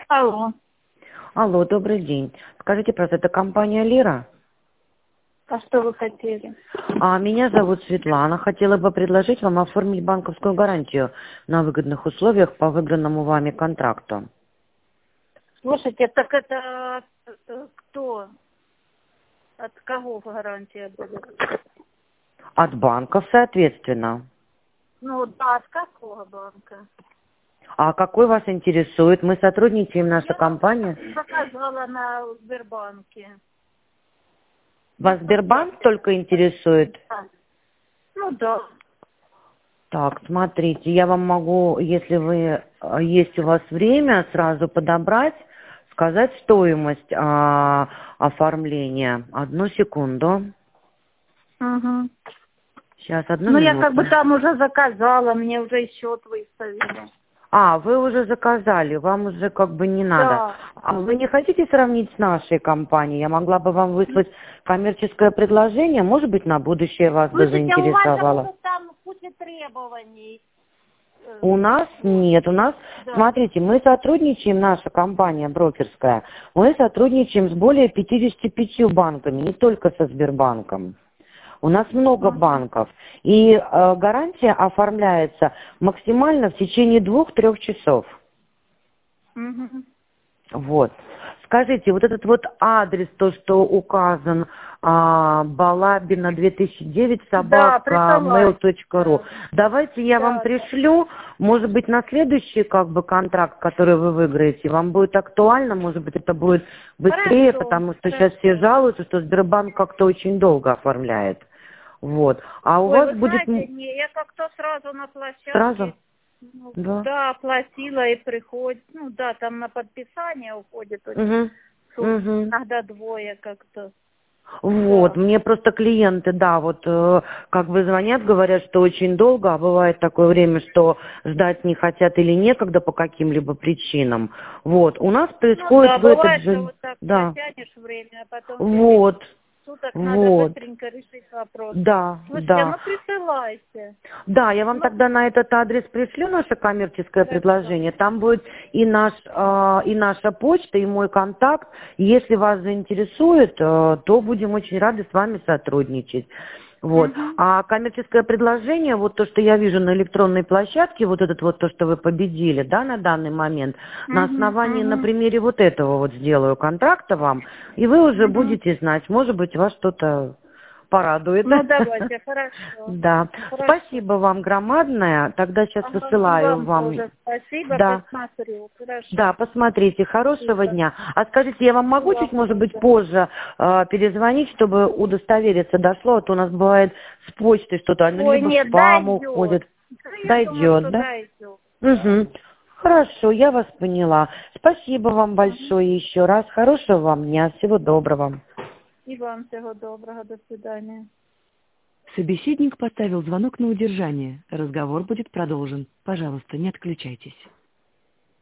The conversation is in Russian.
Алло. Алло, добрый день. Скажите, просто это компания Лира? А что вы хотели? Меня зовут Светлана. Хотела бы предложить вам оформить банковскую гарантию на выгодных условиях по выигранному вами контракту. Слушайте, так это кто? От кого гарантия будет? От банков, соответственно. Ну да, от какого банка? А какой вас интересует? Мы сотрудничаем, наша Я компания. заказала на Сбербанке. Вас Сбербанк только интересует? Да. Ну да. Так, смотрите, я вам могу, если есть у вас время, сразу подобрать, сказать стоимость оформления. Одну секунду. Угу. Сейчас, одну Ну я как бы минуту. там уже заказала, мне уже счет выставили. Вы уже заказали, вам уже как бы не надо. Да. А вы не хотите сравнить с нашей компанией? Я могла бы вам выслать коммерческое предложение, может быть, на будущее вас бы Слушайте, у вас же заинтересовало. будут там куча требований. У нас нет, у нас, Да. смотрите, мы сотрудничаем, наша компания брокерская, мы сотрудничаем с более 55 банками, не только со Сбербанком. У нас много банков, и гарантия оформляется максимально в течение 2-3 часов. Угу. Вот. Скажите, вот этот вот адрес, то, что указан, Балабина 2009 Да, собака присылайте. mail.ru. Давайте я вам Да, да. пришлю, может быть, на следующий как бы контракт, который вы выиграете, вам будет актуально, может быть, это будет быстрее, Хорошо, потому что сейчас все хорошо. жалуются, что Сбербанк как-то очень долго оформляет. Вот. А у Ой, вас вы будет знаете, не, я как-то сразу на сразу? площадке, ну, Да. да, оплатила и приходит, ну да, там на подписание уходит очень, Угу. Угу. иногда двое как-то, Вот, да. мне просто клиенты, да, вот как бы звонят, говорят, что очень долго, а бывает такое время, что ждать не хотят или некогда по каким-либо причинам. Вот, у нас Ну происходит да, в этот бывает, что же, вот так да, протянешь время, а потом в течение вот, суток надо вот, быстренько решить вопрос. да, Слушайте, да. ну присылайте. Да, я вам Ну, тогда на этот адрес пришлю наше коммерческое хорошо. предложение. Там будет и наша почта, и мой контакт. Если вас заинтересует, то будем очень рады с вами сотрудничать. Вот. Угу. А коммерческое предложение, вот то, что я вижу на электронной площадке, вот этот вот то, что вы победили, да, на данный момент, на Угу, основании, на угу, примере вот этого вот сделаю контракта вам, и вы уже угу. будете знать, может быть, вас что-то порадует. Ну давайте, хорошо. Да. Хорошо. Спасибо вам громадное. Тогда сейчас Ага, и высылаю вам вам. тоже спасибо, Да. посмотрю. Хорошо. Да, посмотрите. Хорошего Спасибо. дня. А скажите, я вам И могу чуть, вам может быть, тоже. позже перезвонить, чтобы удостовериться, дошло? А то у нас бывает с почтой что-то, оно Ой, либо в нет, спам дойдет. уходит. Да, я думаю, Дойдет, что да? дойдет. Да. Угу. Хорошо, я вас поняла. Спасибо вам Мгм. большое еще раз. Хорошего вам дня. Всего доброго. И вам всего доброго. До свидания. Собеседник поставил звонок на удержание. Разговор будет продолжен. Пожалуйста, не отключайтесь.